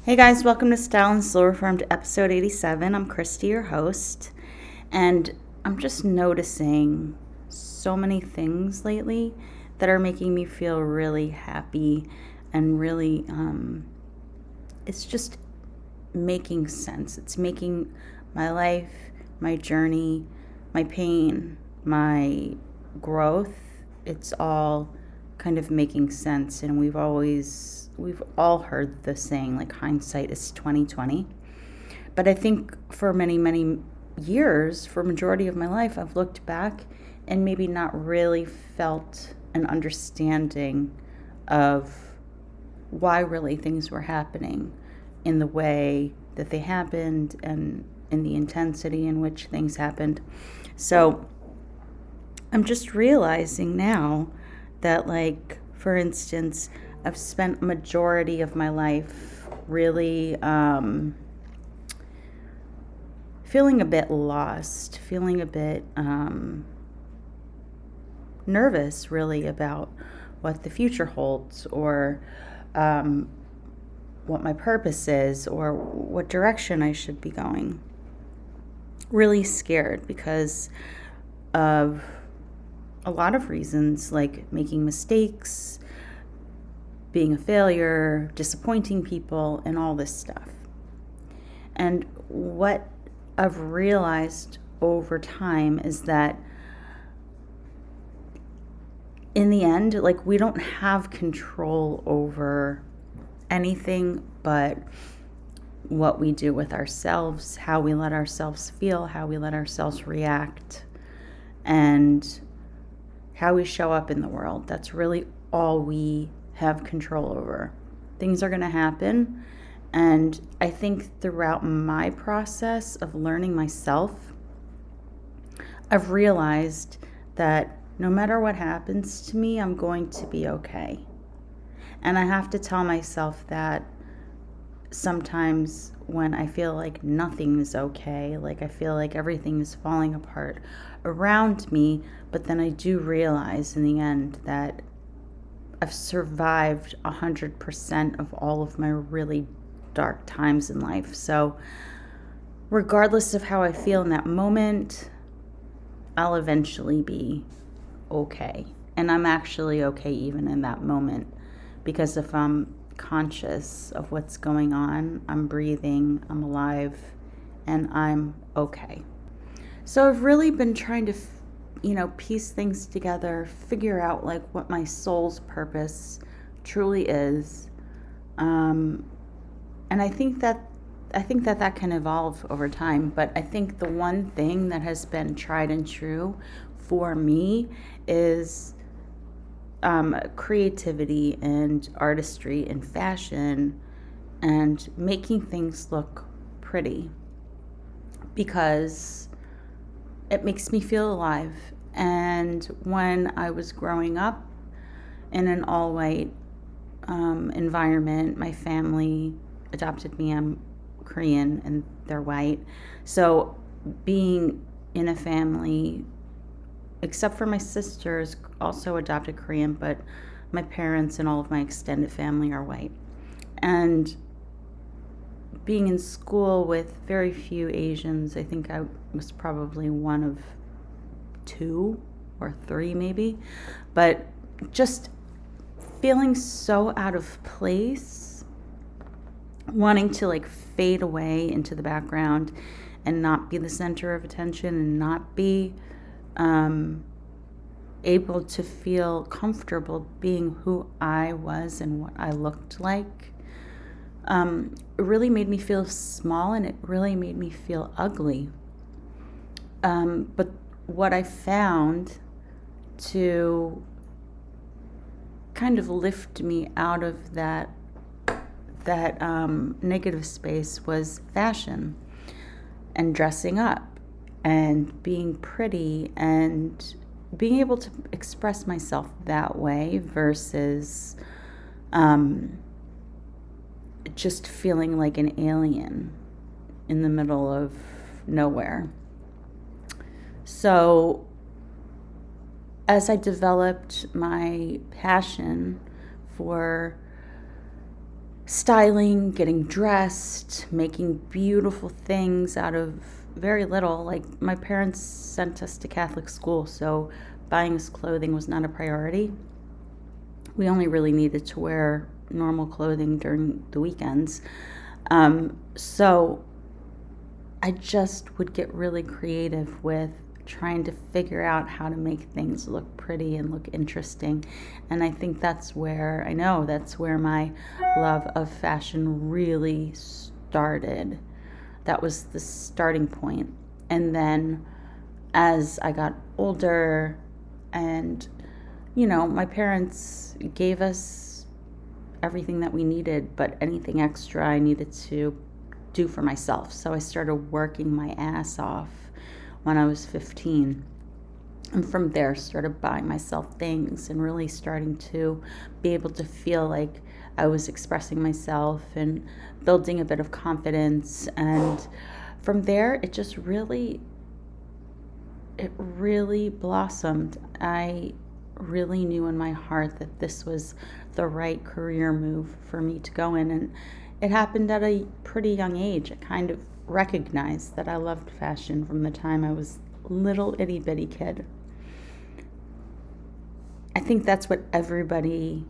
Hey guys, welcome to Style and Slow Reformed episode 87. I'm Christy, your host, and I'm just noticing so many things lately that are making me feel really happy and really, it's just making sense. It's making my life, my journey, my pain, my growth, it's all kind of making sense. And we've all heard the saying, like, hindsight is 2020. But I think for many years, for a majority of my life, I've looked back and maybe not really felt an understanding of why really things were happening in the way that they happened and in the intensity in which things happened. So I'm just realizing now that, like, for instance, I've spent a majority of my life really feeling a bit lost, feeling a bit nervous, really, about what the future holds, or what my purpose is, or what direction I should be going. Really scared because of a lot of reasons, like making mistakes, being a failure, disappointing people, and all this stuff. And what I've realized over time is that in the end, like, we don't have control over anything but what we do with ourselves, how we let ourselves feel, how we let ourselves react, and how we show up in the world. That's really all we have control over. Things are going to happen. And I think throughout my process of learning myself, I've realized that no matter what happens to me, I'm going to be okay. And I have to tell myself that sometimes when I feel like nothing is okay, like I feel like everything is falling apart around me, but then I do realize in the end that I've survived 100% of all of my really dark times in life. So regardless of how I feel in that moment, I'll eventually be okay. And I'm actually okay even in that moment, because if I'm conscious of what's going on, I'm breathing, I'm alive, and I'm okay. So I've really been trying to piece things together, figure out, like, what my soul's purpose truly is. And I think that can evolve over time, but I think the one thing that has been tried and true for me is creativity and artistry and fashion and making things look pretty, because it makes me feel alive. And when I was growing up in an all-white environment, my family adopted me. I'm Korean and they're white. So being in a family, except for my sisters, also adopted Korean, but my parents and all of my extended family are white. And being in school with very few Asians, I think I was probably one of 2 or 3 maybe, but just feeling so out of place, wanting to, like, fade away into the background and not be the center of attention and not be able to feel comfortable being who I was and what I looked like. It really made me feel small, and it really made me feel ugly. But what I found to kind of lift me out of that negative space was fashion and dressing up and being pretty and being able to express myself that way versus just feeling like an alien in the middle of nowhere. So as I developed my passion for styling, getting dressed, making beautiful things out of very little. Like, my parents sent us to Catholic school, so buying us clothing was not a priority. We only really needed to wear normal clothing during the weekends. So I just would get really creative with trying to figure out how to make things look pretty and look interesting. And I think that's where my love of fashion really started. That was the starting point. And then as I got older and, my parents gave us everything that we needed, but anything extra I needed to do for myself. So I started working my ass off when I was 15. And from there, started buying myself things and really starting to be able to feel like I was expressing myself and building a bit of confidence. And from there, it really blossomed. I really knew in my heart that this was the right career move for me to go in. And it happened at a pretty young age. I kind of recognized that I loved fashion from the time I was a little itty bitty kid. I think that's what everybody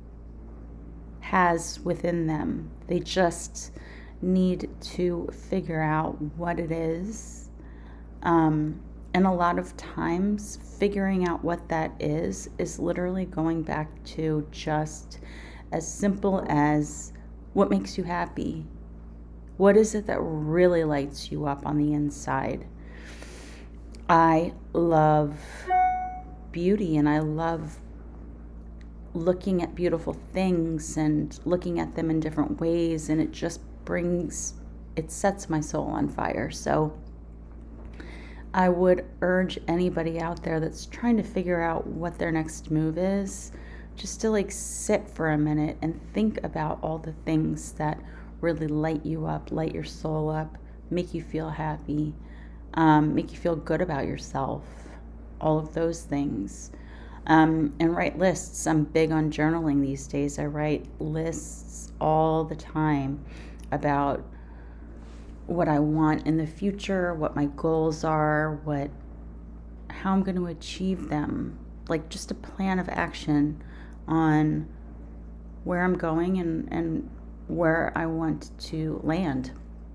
has within them. They just need to figure out what it is. And a lot of times, figuring out what that is literally going back to just as simple as what makes you happy. What is it that really lights you up on the inside? I love beauty, and I love looking at beautiful things and looking at them in different ways, and it sets my soul on fire. So I would urge anybody out there that's trying to figure out what their next move is, just to sit for a minute and think about all the things that really light you up, light your soul up, make you feel happy, make you feel good about yourself, all of those things. And write lists. I'm big on journaling these days. I write lists all the time about what I want in the future, what my goals are, how I'm going to achieve them. Like, just a plan of action on where I'm going and where I want to land.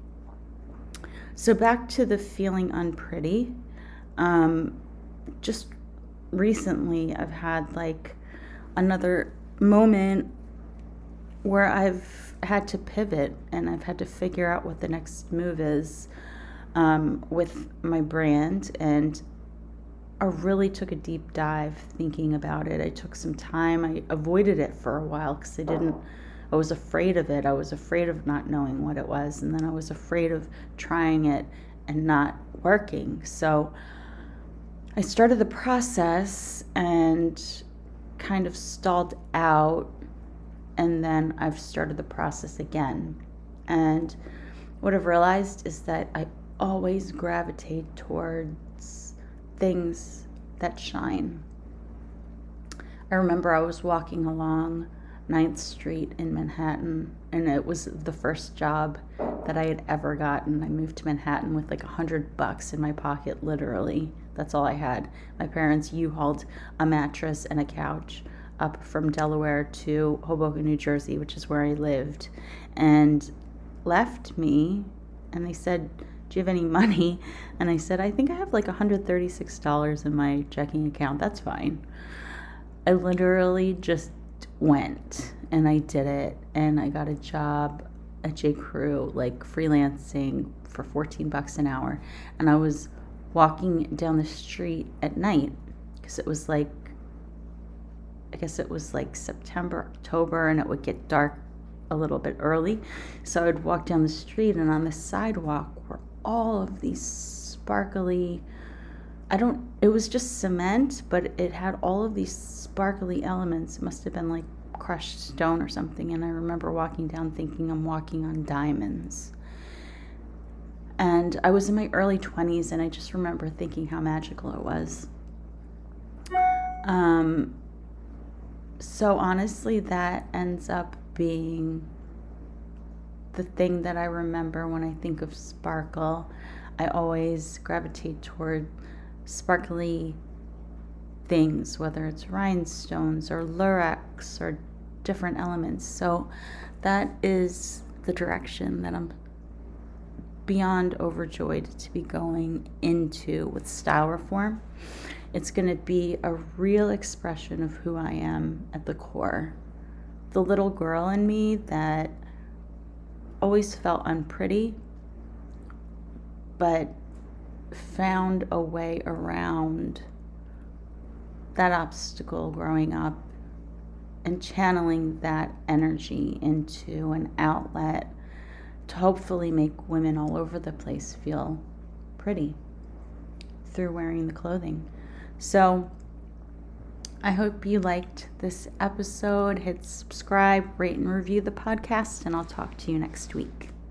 So back to the feeling unpretty. Just recently I've had another moment where I've had to pivot and I've had to figure out what the next move is with my brand. And I really took a deep dive thinking about it. I took some time. I avoided it for a while because I was afraid of it. I was afraid of not knowing what it was. And then I was afraid of trying it and not working. So I started the process and kind of stalled out. And then I've started the process again. And what I've realized is that I always gravitate towards things that shine. I remember I was walking along 9th Street in Manhattan, and it was the first job that I had ever gotten. I moved to Manhattan with $100 in my pocket, literally. That's all I had. My parents U-hauled a mattress and a couch up from Delaware to Hoboken, New Jersey, which is where I lived, and left me. And they said, "Do you have any money?" And I said, "I think I have $136 in my checking account. That's fine." I literally just went and I did it, and I got a job at J. Crew, freelancing for $14 an hour. And I was walking down the street at night because it was September, October, and it would get dark a little bit early. So I would walk down the street, and on the sidewalk were all of these sparkly, it was just cement, but it had all of these sparkly elements. It must have been crushed stone or something. And I remember walking down thinking I'm walking on diamonds. And I was in my early 20s, and I just remember thinking how magical it was. So honestly, that ends up being the thing that I remember when I think of sparkle. I always gravitate toward sparkly things, whether it's rhinestones or lurex or different elements. So that is the direction that I'm beyond overjoyed to be going into with Style Reform. It's going to be a real expression of who I am at the core. The little girl in me that always felt unpretty, but found a way around that obstacle growing up and channeling that energy into an outlet to hopefully make women all over the place feel pretty through wearing the clothing. So I hope you liked this episode. Hit subscribe, rate, and review the podcast, and I'll talk to you next week.